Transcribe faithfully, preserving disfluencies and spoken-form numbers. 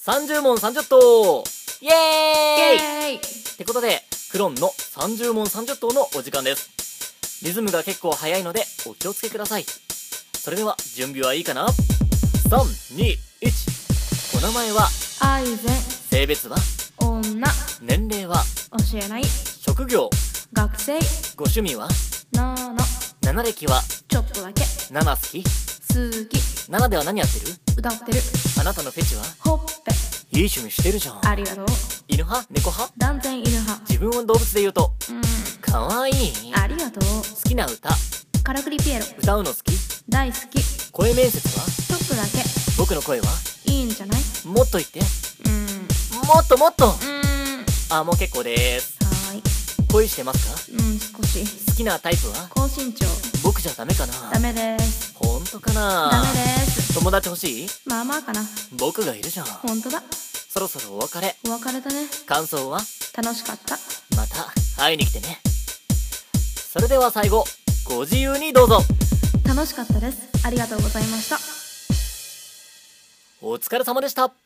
さんじゅう問さんじゅっ答イエーイイエーイ。 ってことで、クロンのさんじゅう問さんじゅっ答のお時間です。リズムが結構速いのでお気をつけください。それでは準備はいいかな？ さん、に、いち。お名前は？ アイゼン。 性別は？ 女。 年齢は？ 教えない。 職業？ 学生。 ご趣味は？ なの。 なな歴は？ ちょっとだけ。 なな好き？ 好き。 ななでは何やってる？ 歌ってる。 あなたのフェチは？ ほっぺ。 いい趣味してるじゃん。 ありがとう。 犬派？猫派？ 断然犬派。 自分を動物で言うと？ うん。 かわいい。 ありがとう。 好きな歌？ からくりピエロ。 歌うの好き？ 大好き。 声面接は？ ちょっとだけ。 僕の声は？ いいんじゃない？ もっと言って。 うん。 もっともっと。 うーん。 あ、もう結構でーす。 はーい。 恋してますか？ うん、少し。 好きなタイプは？ 高身長。 僕じゃダメかな？ ダメです。 ほんとかな？ ダメです。 友達欲しい？ まあまあかな。 僕がいるじゃん。 ほんとだ。 そろそろお別れ。 お別れだね。 感想は？ 楽しかった。 また会いに来てね。それでは最後、ご自由にどうぞ。 楽しかったです。ありがとうございました。 お疲れ様でした。